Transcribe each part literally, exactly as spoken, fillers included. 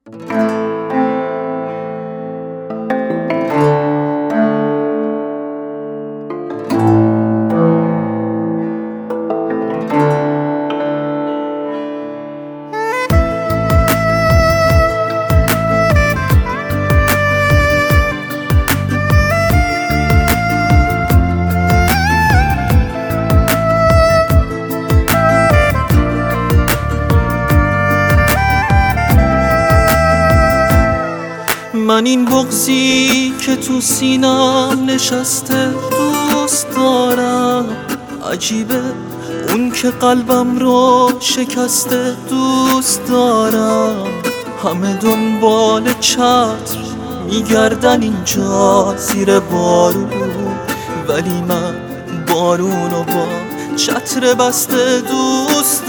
من این بغضی که تو سینم نشسته دوست دارم، عجیبه اون که قلبم رو شکسته دوست دارم. همه دنبال چتر میگردن اینجا زیر بارون، ولی من بارونو با چتر بسته دوست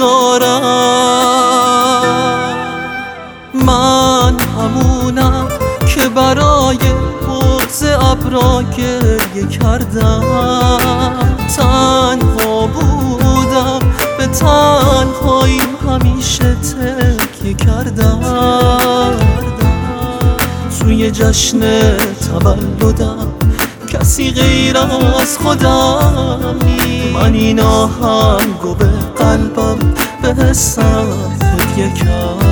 دارم. من همونم که برای بغض ابرا گریه کردم، تنها بودم به تنهاییم همیشه تکیه کردم. توی جشن تولدم کسی غیر از خودم نیست، من این آهنگو به قلبم به حسم هدیه کردم.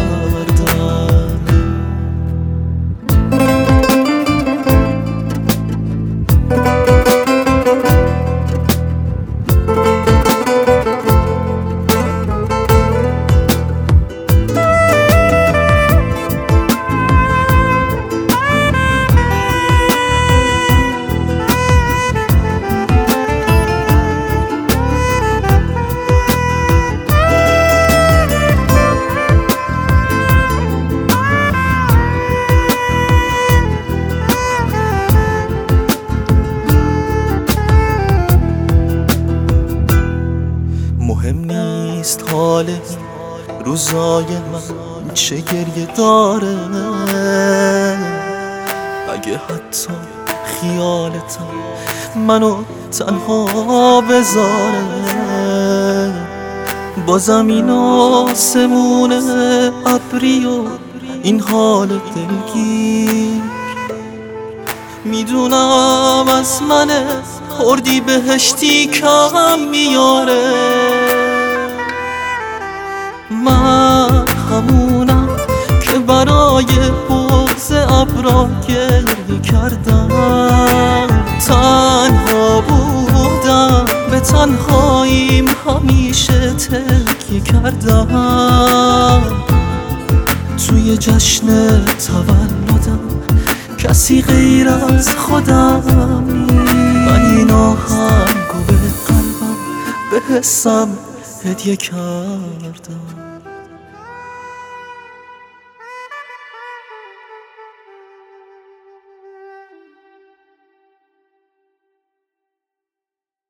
مهم نیست حال روزای من چه گریه داره، اگه حتی خیالتم منو تنها بذاره. بازم این آسمون ابری و این حال دلگیر، میدونم از من خوردی بهشتی کم میاره. من همونم که برای بغض ابرا گریه کردم، تنها بودم به تنهاییم همیشه تکیه کردم. توی جشن تولدم کسی غیر از خودم نیست، من این آهنگو به قلبم به حسم هدیه کردم.